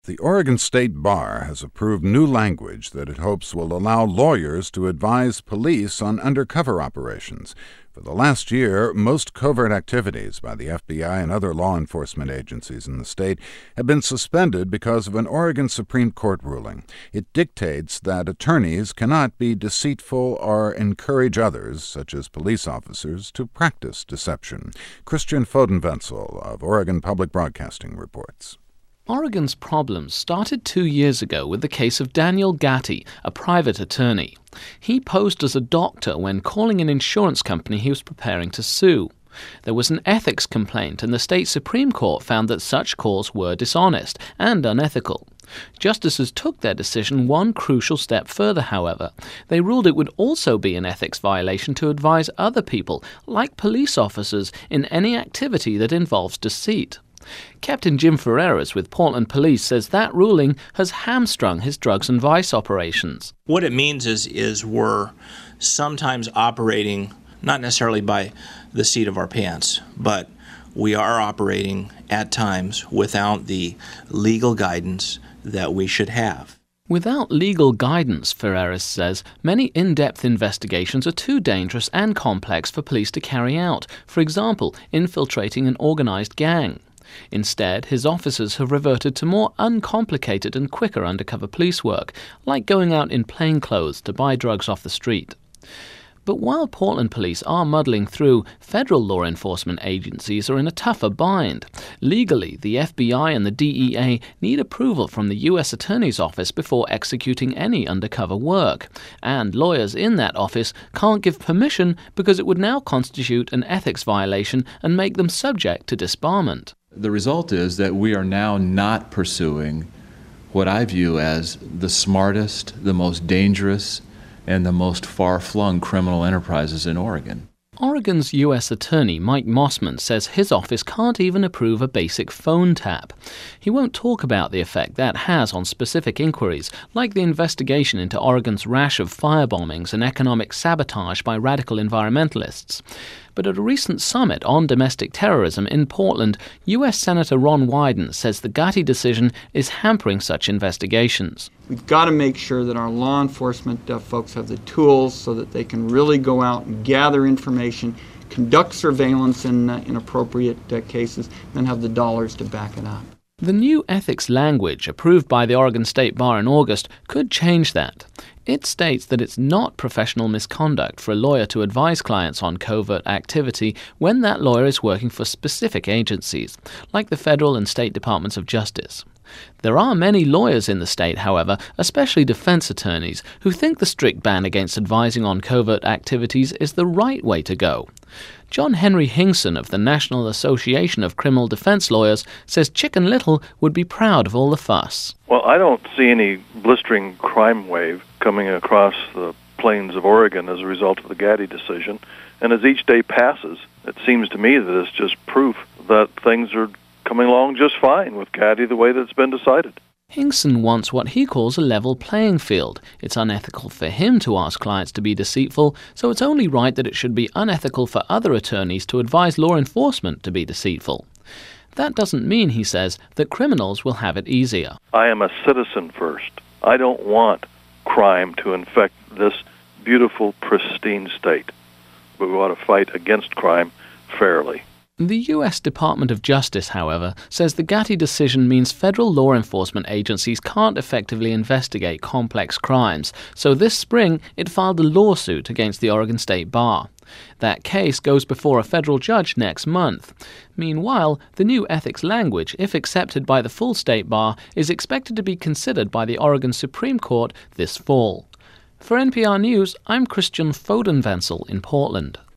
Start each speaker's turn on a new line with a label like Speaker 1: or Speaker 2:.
Speaker 1: The Oregon State Bar has approved new language that it hopes will allow lawyers to advise police on undercover operations. For the last year, most covert activities by the FBI and other law enforcement agencies in the state have been suspended because of an Oregon Supreme Court ruling. It dictates that attorneys cannot be deceitful or encourage others, such as police officers, to practice deception. Christian Fodenwenzel of Oregon Public Broadcasting reports.
Speaker 2: Oregon's problems started 2 years ago with the case of Daniel Gatti, a private attorney. He posed as a doctor when calling an insurance company he was preparing to sue. There was an ethics complaint, and the state Supreme Court found that such calls were dishonest and unethical. Justices took their decision one crucial step further, however. They ruled it would also be an ethics violation to advise other people, like police officers, in any activity that involves deceit. Captain Jim Ferreras with Portland Police says that ruling has hamstrung his drugs and vice operations.
Speaker 3: What it means is we're sometimes operating not necessarily by the seat of our pants, but we are operating at times without the legal guidance that we should have.
Speaker 2: Without legal guidance, Ferreras says, many in-depth investigations are too dangerous and complex for police to carry out, for example, infiltrating an organized gang. Instead, his officers have reverted to more uncomplicated and quicker undercover police work, like going out in plain clothes to buy drugs off the street. But while Portland police are muddling through, federal law enforcement agencies are in a tougher bind. Legally, the FBI and the DEA need approval from the U.S. Attorney's Office before executing any undercover work. And lawyers in that office can't give permission because it would now constitute an ethics violation and make them subject to disbarment.
Speaker 4: The result is that we are now not pursuing what I view as the smartest, the most dangerous, and the most far-flung criminal enterprises in Oregon.
Speaker 2: Oregon's U.S. Attorney Mike Mossman says his office can't even approve a basic phone tap. He won't talk about the effect that has on specific inquiries, like the investigation into Oregon's rash of firebombings and economic sabotage by radical environmentalists. But at a recent summit on domestic terrorism in Portland, U.S. Senator Ron Wyden says the Gatti decision is hampering such investigations.
Speaker 5: We've got to make sure that our law enforcement folks have the tools so that they can really go out and gather information, conduct surveillance in appropriate cases, and have the dollars to back it up.
Speaker 2: The new ethics language approved by the Oregon State Bar in August could change that. It states that it's not professional misconduct for a lawyer to advise clients on covert activity when that lawyer is working for specific agencies, like the federal and state departments of justice. There are many lawyers in the state, however, especially defense attorneys, who think the strict ban against advising on covert activities is the right way to go. John Henry Hingson of the National Association of Criminal Defense Lawyers says Chicken Little would be proud of all the fuss.
Speaker 6: Well, I don't see any blistering crime wave coming across the plains of Oregon as a result of the Gatti decision. And as each day passes, it seems to me that it's just proof that things are coming along just fine with Gatti the way that it's been decided.
Speaker 2: Hingson wants what he calls a level playing field. It's unethical for him to ask clients to be deceitful, so it's only right that it should be unethical for other attorneys to advise law enforcement to be deceitful. That doesn't mean, he says, that criminals will have it easier.
Speaker 6: I am a citizen first. I don't want crime to infect this beautiful, pristine state. But we want to fight against crime fairly.
Speaker 2: The U.S. Department of Justice, however, says the Gatti decision means federal law enforcement agencies can't effectively investigate complex crimes, so this spring it filed a lawsuit against the Oregon State Bar. That case goes before a federal judge next month. Meanwhile, the new ethics language, if accepted by the full state bar, is expected to be considered by the Oregon Supreme Court this fall. For NPR News, I'm Christian Fodenwenzel in Portland.